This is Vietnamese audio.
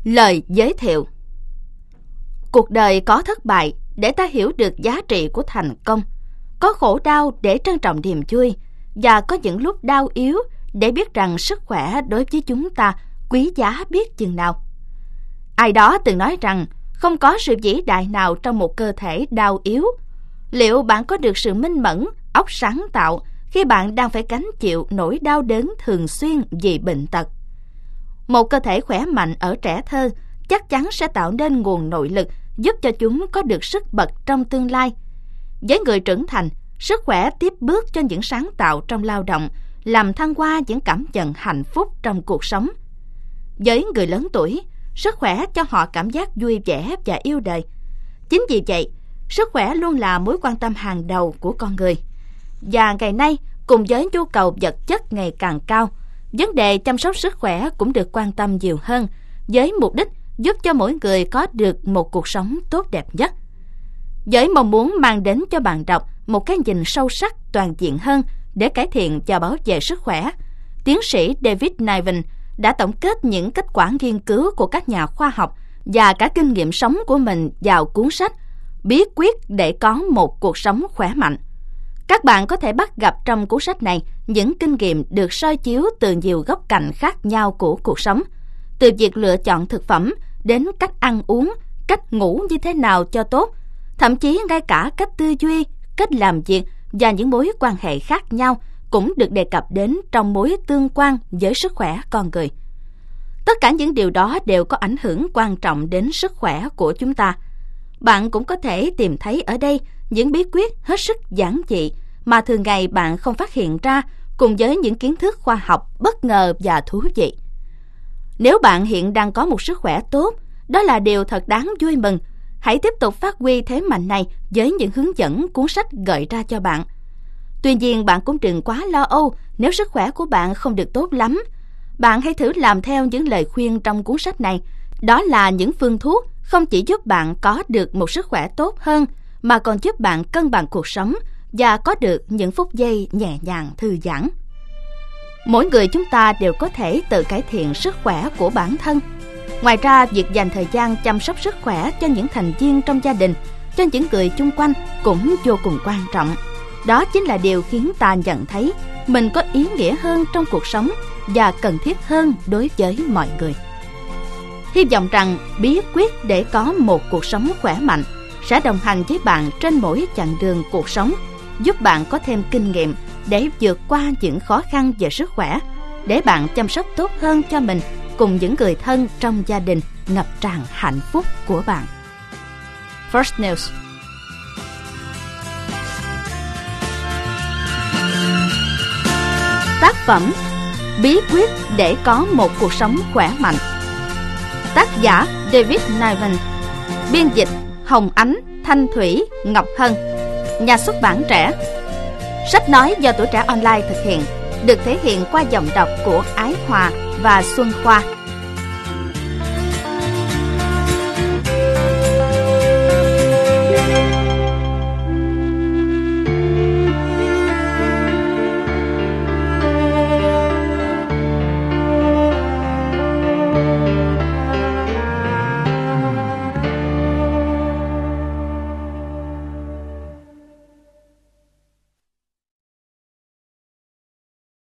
Lời giới thiệu. Cuộc đời có thất bại để ta hiểu được giá trị của thành công, có khổ đau để trân trọng niềm vui, và có những lúc đau yếu để biết rằng sức khỏe đối với chúng ta quý giá biết chừng nào. Ai đó từng nói rằng không có sự vĩ đại nào trong một cơ thể đau yếu. Liệu bạn có được sự minh mẫn, óc sáng tạo khi bạn đang phải gánh chịu nỗi đau đớn thường xuyên vì bệnh tật? Một cơ thể khỏe mạnh ở trẻ thơ chắc chắn sẽ tạo nên nguồn nội lực giúp cho chúng có được sức bật trong tương lai. Với người trưởng thành, sức khỏe tiếp bước cho những sáng tạo trong lao động, làm thăng hoa những cảm nhận hạnh phúc trong cuộc sống. Với người lớn tuổi, sức khỏe cho họ cảm giác vui vẻ và yêu đời. Chính vì vậy, sức khỏe luôn là mối quan tâm hàng đầu của con người. Và ngày nay, cùng với nhu cầu vật chất ngày càng cao, vấn đề chăm sóc sức khỏe cũng được quan tâm nhiều hơn, với mục đích giúp cho mỗi người có được một cuộc sống tốt đẹp nhất. Với mong muốn mang đến cho bạn đọc một cái nhìn sâu sắc toàn diện hơn để cải thiện và bảo vệ sức khỏe, tiến sĩ David Niven đã tổng kết những kết quả nghiên cứu của các nhà khoa học và cả kinh nghiệm sống của mình vào cuốn sách Bí quyết để có một cuộc sống khỏe mạnh. Các bạn có thể bắt gặp trong cuốn sách này những kinh nghiệm được soi chiếu từ nhiều góc cạnh khác nhau của cuộc sống, từ việc lựa chọn thực phẩm đến cách ăn uống, cách ngủ như thế nào cho tốt, thậm chí ngay cả cách tư duy, cách làm việc và những mối quan hệ khác nhau cũng được đề cập đến trong mối tương quan với sức khỏe con người. Tất cả những điều đó đều có ảnh hưởng quan trọng đến sức khỏe của chúng ta. Bạn cũng có thể tìm thấy ở đây những bí quyết hết sức giản dị mà thường ngày bạn không phát hiện ra, cùng với những kiến thức khoa học bất ngờ và thú vị. Nếu bạn hiện đang có một sức khỏe tốt, đó là điều thật đáng vui mừng. Hãy tiếp tục phát huy thế mạnh này với những hướng dẫn cuốn sách gợi ra cho bạn. Tuy nhiên, bạn cũng đừng quá lo âu nếu sức khỏe của bạn không được tốt lắm. Bạn hãy thử làm theo những lời khuyên trong cuốn sách này. Đó là những phương thuốc không chỉ giúp bạn có được một sức khỏe tốt hơn, mà còn giúp bạn cân bằng cuộc sống và có được những phút giây nhẹ nhàng thư giãn. Mỗi người chúng ta đều có thể tự cải thiện sức khỏe của bản thân. Ngoài ra, việc dành thời gian chăm sóc sức khỏe cho những thành viên trong gia đình, cho những người chung quanh cũng vô cùng quan trọng. Đó chính là điều khiến ta nhận thấy mình có ý nghĩa hơn trong cuộc sống và cần thiết hơn đối với mọi người. Hy vọng rằng bí quyết để có một cuộc sống khỏe mạnh sẽ đồng hành với bạn trên mỗi chặng đường cuộc sống, giúp bạn có thêm kinh nghiệm để vượt qua những khó khăn về sức khỏe, để bạn chăm sóc tốt hơn cho mình cùng những người thân trong gia đình ngập tràn hạnh phúc của bạn. First News. Tác phẩm Bí quyết để có một cuộc sống khỏe mạnh. Tác giả David Niven. Biên dịch Hồng Ánh, Thanh Thủy, Ngọc Hân. Nhà xuất bản Trẻ. Sách nói do Tuổi Trẻ Online thực hiện, được thể hiện qua giọng đọc của Ái Hòa và Xuân Khoa.